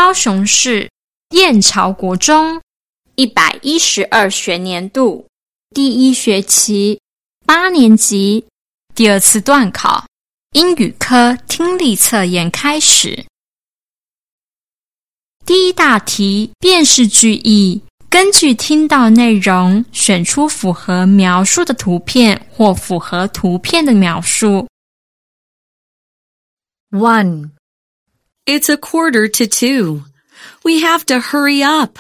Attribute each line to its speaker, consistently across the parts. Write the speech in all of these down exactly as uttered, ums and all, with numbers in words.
Speaker 1: 高雄市燕巢国中一百一十二学年度第一学期八年级第二次段考英语科听力测验开始。第一大题，辨识句意，根据听到内容选出符合描述的图片或符合图片的描述。
Speaker 2: one. It's a quarter to two. We have to hurry up.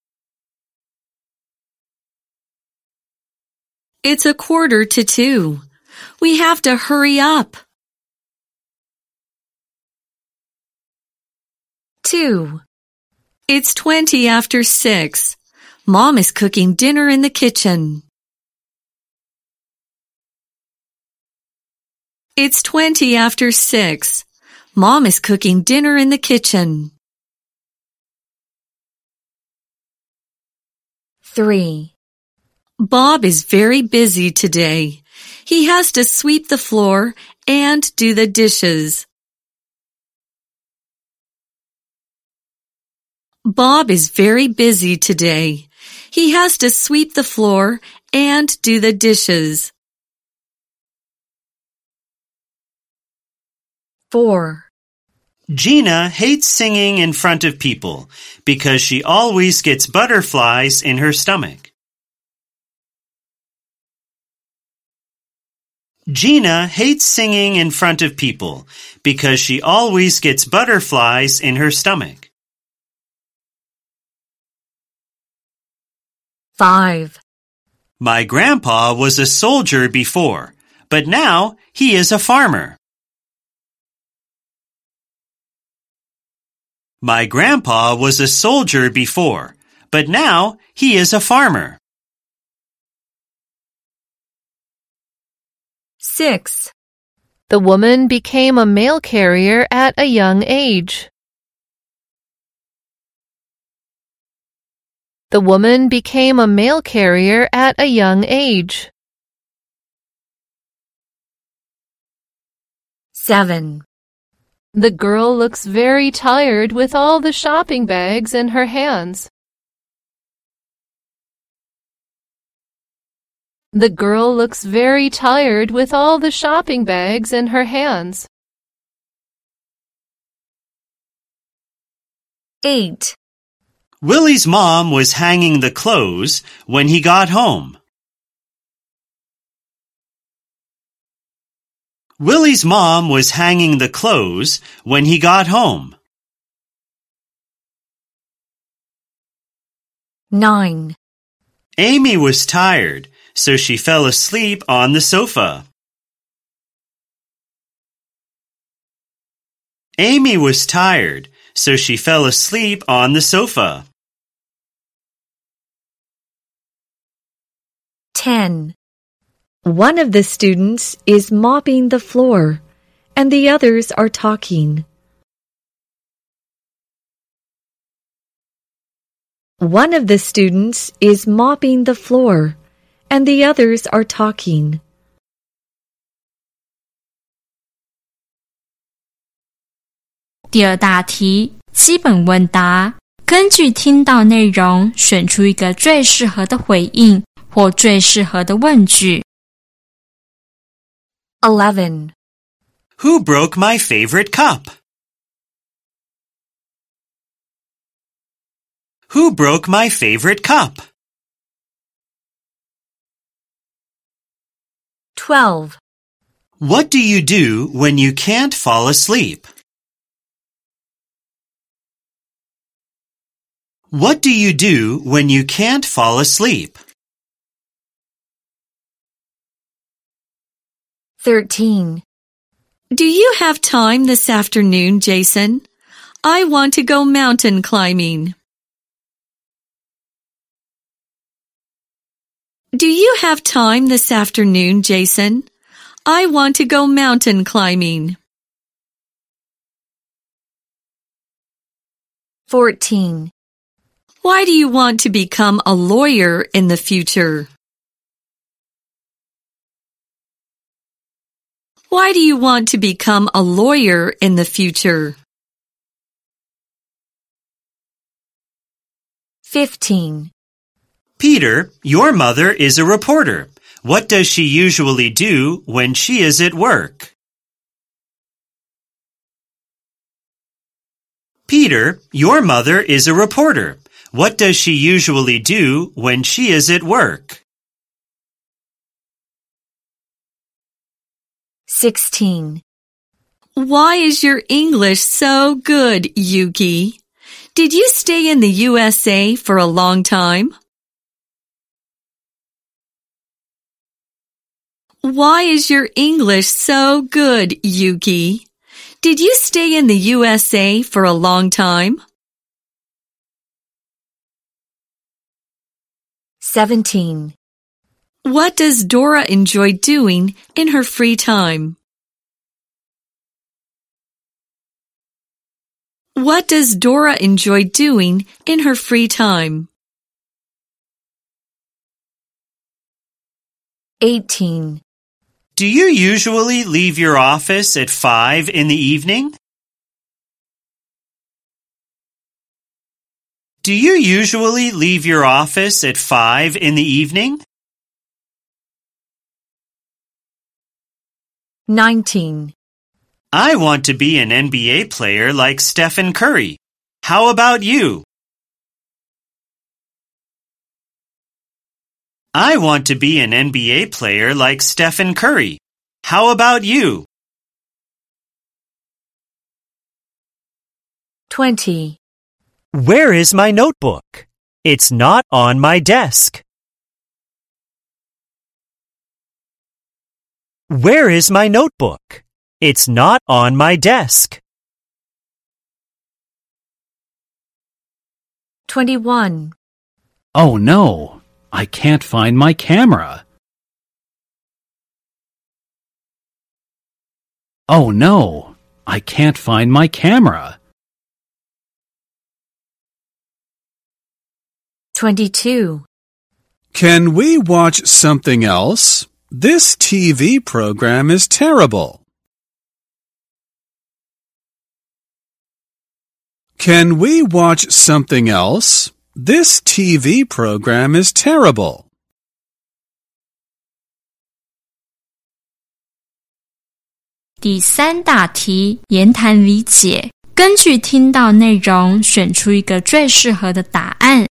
Speaker 2: It's a quarter to two. We have to hurry up. two. It's twenty after six. Mom is cooking dinner in the kitchen. It's twenty after six. Mom is cooking dinner in the kitchen. three. Bob is very busy today. He has to sweep the floor and do the dishes. Bob is very busy today. He has to sweep the floor and do the dishes. four.
Speaker 3: Gina hates singing in front of people because she always gets butterflies in her stomach. Gina hates singing in front of people because she always gets butterflies in her stomach.
Speaker 2: five.
Speaker 3: My grandpa was a soldier before, but now he is a farmer. My grandpa was a soldier before, but now he is a farmer.
Speaker 2: six.
Speaker 4: The woman became a mail carrier at a young age. The woman became a mail carrier at a young age.
Speaker 2: seven.
Speaker 4: The girl looks very tired with all the shopping bags in her hands. The girl looks very tired with all the shopping bags in her hands.
Speaker 2: eight.
Speaker 3: Willie's mom was hanging the clothes when he got home. Willie's mom was hanging the clothes when he got home.
Speaker 2: nine.
Speaker 3: Amy was tired, so she fell asleep on the sofa. Amy was tired, so she fell asleep on the sofa.
Speaker 2: ten. One of the students is mopping the floor, and the others are talking. One of the students is mopping the floor, and the others are talking.
Speaker 1: 《第二大题，基本问答，根据听到内容选出一个最适合的回应或最适合的问句。
Speaker 2: eleven.
Speaker 3: Who broke my favorite cup? Who broke my favorite cup?
Speaker 2: twelve.
Speaker 3: What do you do when you can't fall asleep? What do you do when you can't fall asleep?
Speaker 2: thirteen. Do you have time this afternoon, Jason? I want to go mountain climbing. Do you have time this afternoon, Jason? I want to go mountain climbing. fourteen. Why do you want to become a lawyer in the future? Why do you want to become a lawyer in the future? Fifteen.
Speaker 3: Peter, your mother is a reporter. What does she usually do when she is at work? Peter, your mother is a reporter. What does she usually do when she is at work?
Speaker 2: Sixteen. Why is your English so good, Yuki? Did you stay in the U S A for a long time? Why is your English so good, Yuki? Did you stay in the U S A for a long time? Seventeen. What does Dora enjoy doing in her free time? What does Dora enjoy doing in her free time? Eighteen.
Speaker 3: Do you usually leave your office at five in the evening? Do you usually leave your office at five in the evening?
Speaker 2: Nineteen.
Speaker 3: I want to be an N B A player like Stephen Curry. How about you? I want to be an N B A player like Stephen Curry. How about you?
Speaker 2: Twenty.
Speaker 5: Where is my notebook? It's not on my desk. Where is my notebook? It's not on my desk.
Speaker 2: Twenty-one.
Speaker 6: Oh no, I can't find my camera. Oh no, I can't find my camera.
Speaker 2: Twenty-two.
Speaker 7: Can we watch something else? This T V program is terrible. Can we watch something else? This T V program is terrible.
Speaker 1: 第三大题，言谈理解。根据听到内容，选出一个最适合的答案。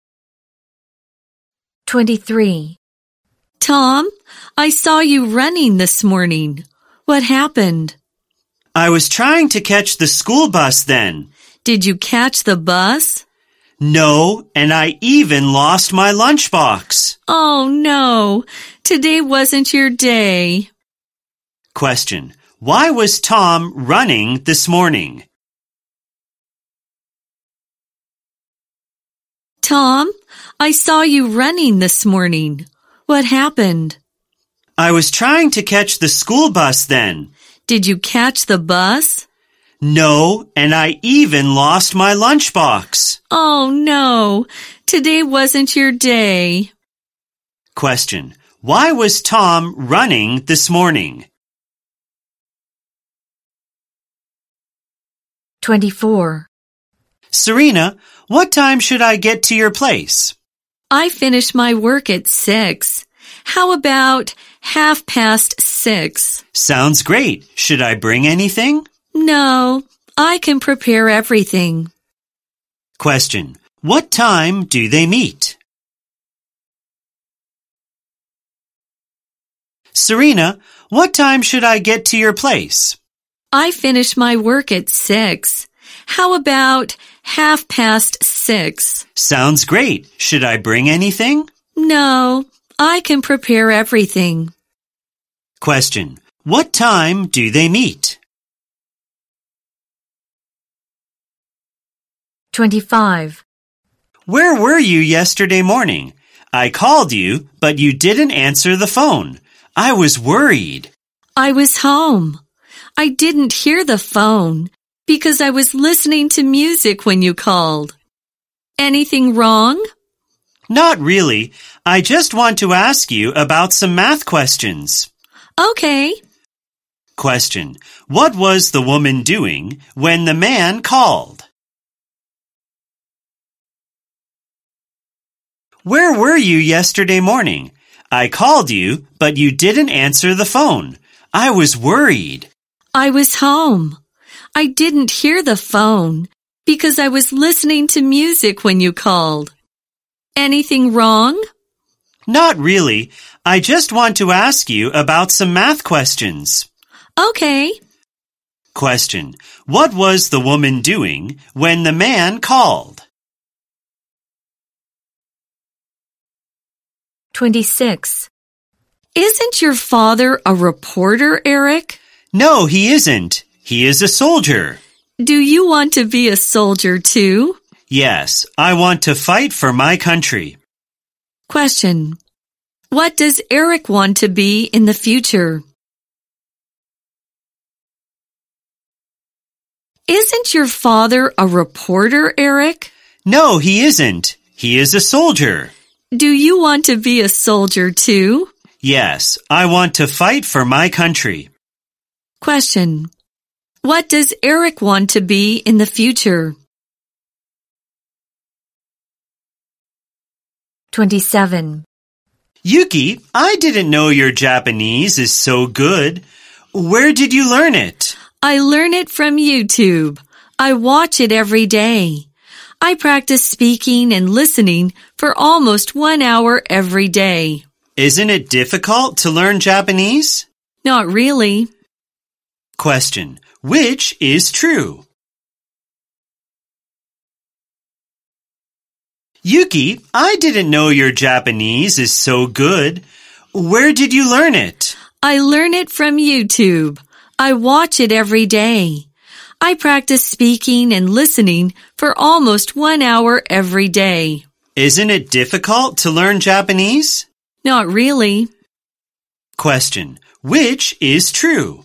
Speaker 2: Twenty-three. Tom, I saw you running this morning. What happened?
Speaker 3: I was trying to catch the school bus then.
Speaker 2: Did you catch the bus?
Speaker 3: No, and I even lost my lunchbox.
Speaker 2: Oh no, today wasn't your day.
Speaker 3: Question. Why was Tom running this morning?
Speaker 2: Tom, I saw you running this morning. What happened?
Speaker 3: I was trying to catch the school bus then.
Speaker 2: Did you catch the bus?
Speaker 3: No, and I even lost my lunchbox.
Speaker 2: Oh no, today wasn't your day.
Speaker 3: Question. Why was Tom running this morning?
Speaker 2: Twenty-four.
Speaker 3: Serena, what time should I get to your place?
Speaker 2: I finish my work at six. How about half past six?
Speaker 3: Sounds great. Should I bring anything?
Speaker 2: No, I can prepare everything.
Speaker 3: Question. What time do they meet? Serena, what time should I get to your place?
Speaker 2: I finish my work at six. How about half past six?
Speaker 3: Sounds great. Should I bring anything?
Speaker 2: No, I can prepare everything.
Speaker 3: Question. What time do they meet?
Speaker 2: Twenty-five.
Speaker 3: Where were you yesterday morning? I called you, but you didn't answer the phone. I was worried.
Speaker 2: I was home. I didn't hear the phone because I was listening to music when you called. Anything wrong?
Speaker 3: Not really. I just want to ask you about some math questions.
Speaker 2: Okay.
Speaker 3: Question. What was the woman doing when the man called? Where were you yesterday morning? I called you, but you didn't answer the phone. I was worried.
Speaker 2: I was home. I didn't hear the phone because I was listening to music when you called. Anything wrong?
Speaker 3: Not really. I just want to ask you about some math questions.
Speaker 2: Okay.
Speaker 3: Question. What was the woman doing when the man called?
Speaker 2: twenty-six. Isn't your father a reporter, Eric?
Speaker 3: No, he isn't. He is a soldier.
Speaker 2: Do you want to be a soldier too?
Speaker 3: Yes, I want to fight for my country.
Speaker 2: Question. What does Eric want to be in the future? Isn't your father a reporter, Eric?
Speaker 3: No, he isn't. He is a soldier.
Speaker 2: Do you want to be a soldier too?
Speaker 3: Yes, I want to fight for my country.
Speaker 2: Question. What does Eric want to be in the future? twenty-seven.
Speaker 3: Yuki, I didn't know your Japanese is so good. Where did you learn it?
Speaker 2: I learn it from YouTube. I watch it every day. I practice speaking and listening for almost one hour every day.
Speaker 3: Isn't it difficult to learn Japanese?
Speaker 2: Not really.
Speaker 3: Question. Which is true? Yuki, I didn't know your Japanese is so good. Where did you learn it?
Speaker 2: I learn it from YouTube. I watch it every day. I practice speaking and listening for almost one hour every day.
Speaker 3: Isn't it difficult to learn Japanese?
Speaker 2: Not really.
Speaker 3: Question. Which is true?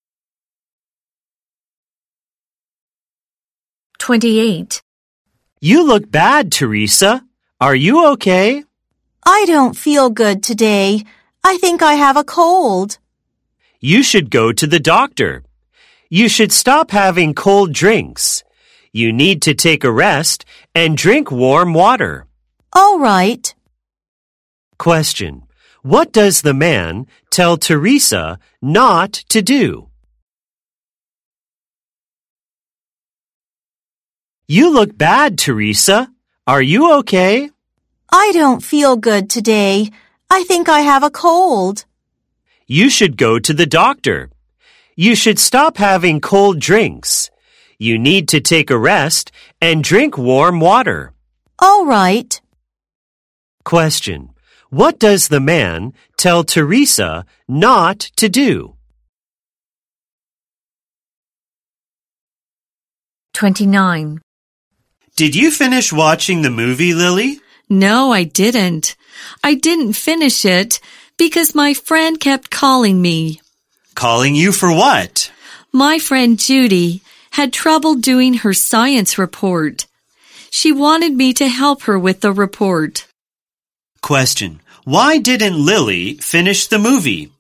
Speaker 2: twenty-eight.
Speaker 5: You look bad, Teresa. Are you okay?
Speaker 8: I don't feel good today. I think I have a cold.
Speaker 5: You should go to the doctor. You should stop having cold drinks. You need to take a rest and drink warm water.
Speaker 8: All right.
Speaker 5: Question. What does the man tell Teresa not to do? You look bad, Teresa. Are you okay?
Speaker 8: I don't feel good today. I think I have a cold.
Speaker 5: You should go to the doctor. You should stop having cold drinks. You need to take a rest and drink warm water.
Speaker 8: All right.
Speaker 5: Question. What does the man tell Teresa not to do?
Speaker 2: twenty-nine.
Speaker 3: Did you finish watching the movie, Lily?
Speaker 2: No, I didn't. I didn't finish it because my friend kept calling me.
Speaker 3: Calling you for what?
Speaker 2: My friend Judy had trouble doing her science report. She wanted me to help her with the report.
Speaker 3: Question. Why didn't Lily finish the movie?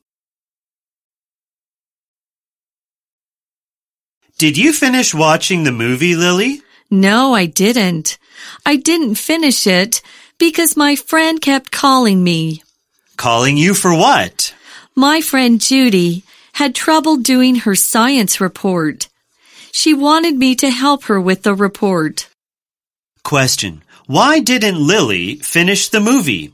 Speaker 3: Did you finish watching the movie, Lily?
Speaker 2: No, I didn't. I didn't finish it because my friend kept calling me.
Speaker 3: Calling you for what?
Speaker 2: My friend Judy had trouble doing her science report. She wanted me to help her with the report.
Speaker 3: Question. Why didn't Lily finish the movie?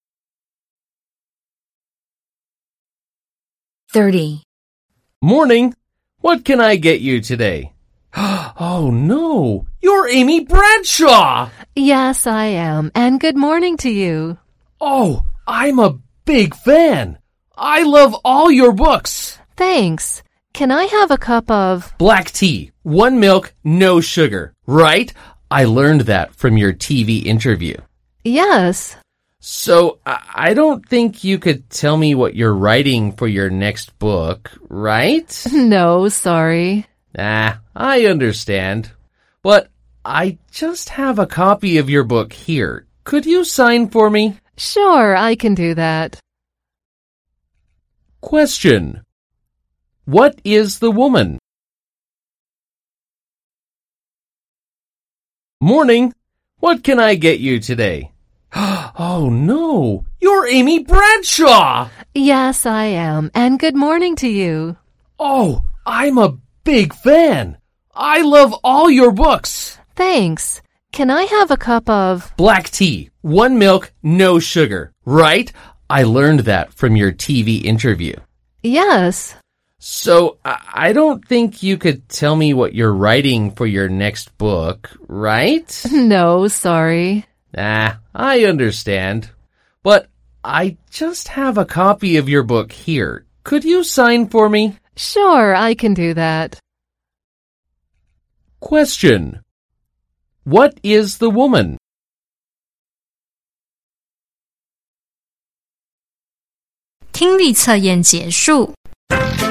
Speaker 2: thirty.
Speaker 9: Morning. What can I get you today? Oh, no. You're Amy Bradshaw.
Speaker 4: Yes, I am. And good morning to you.
Speaker 9: Oh, I'm a big fan. I love all your books.
Speaker 4: Thanks. Can I have a cup of...
Speaker 9: Black tea, one milk, no sugar, right? I learned that from your T V interview.
Speaker 4: Yes.
Speaker 9: So, I I don't think you could tell me what you're writing for your next book, right?
Speaker 4: No, sorry.
Speaker 9: Ah, I understand. But I just have a copy of your book here. Could you sign for me?
Speaker 4: Sure, I can do that.
Speaker 9: Question. What is the woman? Morning. What can I get you today? Oh no, you're Amy Bradshaw!
Speaker 4: Yes, I am. And good morning to you.
Speaker 9: Oh, I'm a big fan. I love all your books.
Speaker 4: Thanks. Can I have a cup of...
Speaker 9: Black tea, one milk, no sugar, right? I learned that from your T V interview.
Speaker 4: Yes.
Speaker 9: So, I don't think you could tell me what you're writing for your next book, right?
Speaker 4: No, sorry.
Speaker 9: Ah, I understand. But I just have a copy of your book here. Could you sign for me?
Speaker 4: Sure, I can do that.
Speaker 9: Question. What is the woman?
Speaker 1: 听力测验结束。